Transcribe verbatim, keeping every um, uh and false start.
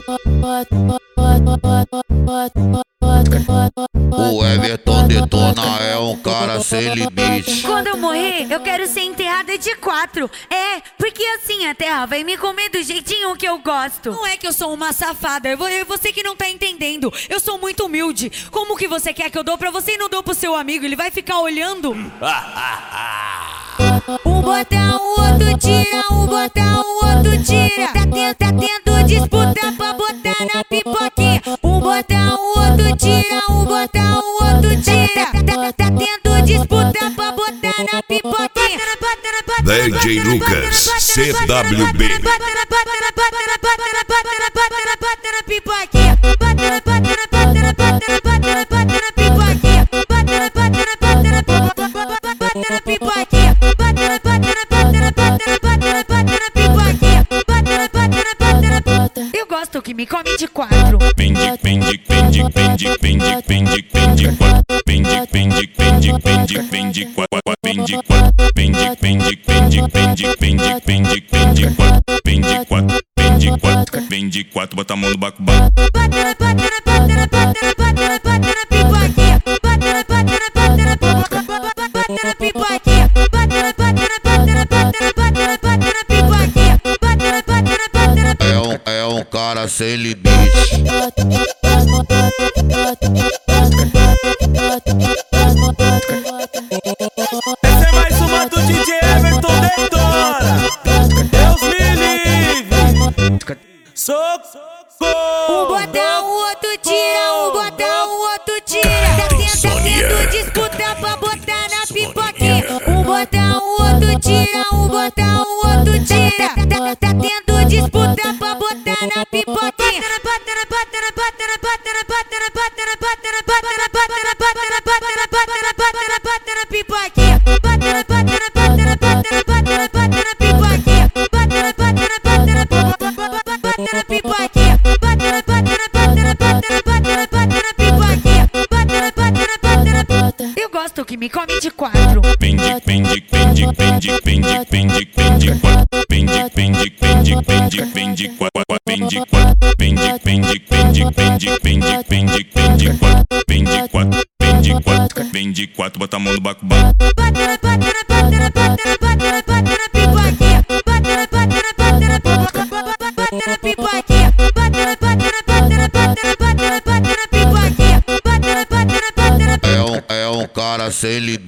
O Everton Detona é um cara sem limite. Quando eu morrer, eu quero ser enterrada de quatro. É, porque assim a terra vai me comer do jeitinho que eu gosto. Não é que eu sou uma safada, é você que não tá entendendo. Eu sou muito humilde. Como que você quer que eu dou pra você e não dou pro seu amigo? Ele vai ficar olhando? Um botão, o outro tira, um botão, o outro tira. Tá tendo, tá tendo disputa pra botar na pipoquinha. Um botão, o outro tira, um botão, o outro tira. Tá, tá, tá tendo disputa pra botar na pipoquinha. D J Lucas, C W B. Eu gosto que me come de quatro. Pende, pende, pende, pende, pende, pende, pende, quatro. Pende, pende, pende, pende, pende, quatro. Pende, quatro. Pende, pende, pende, pende, pende, pende, pende, quatro. Pende, quatro. Pende, quatro. Pende, quatro. Bota a mão no baco, baco. É um, é um cara sem limite. Essa é mais uma do D J Everton Detona. Deus me livre. Socorro. Um botão, o outro tira, um botão, o outro tira. Tá tendo, tá tendo disputa pra botar na pipoquinha. Um botão, o outro tira, um botão, o outro tira. Tá, tá, tá tendo disputa pra botar na pipoquinha. Eu gosto que me come de quatro. Pende, pende, pende, pende, pende, pende, pende, quatro. Pende, pende, pende, pende, pende, quatro. Pende, quatro. Pende, pende, pende, pende, pende, pende, pende, quatro. Pende, quatro. Pende, quatro. Pende, quatro. Bota a mão no baco, baco. É um, é um cara sem limite.